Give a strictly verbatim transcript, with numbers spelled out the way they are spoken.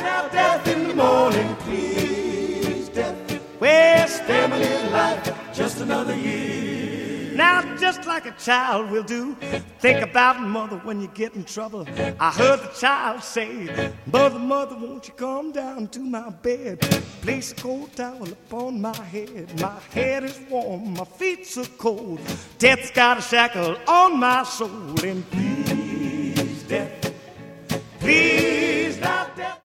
Tell death in the morning, please, death. Where's family life? Just another year. Now, just like a child will do, think about mother when you get in trouble. I heard the child say, mother, mother, won't you come down to my bed? Place a cold towel upon my head. My head is warm, my feet so cold. Death's got a shackle on my soul. And please,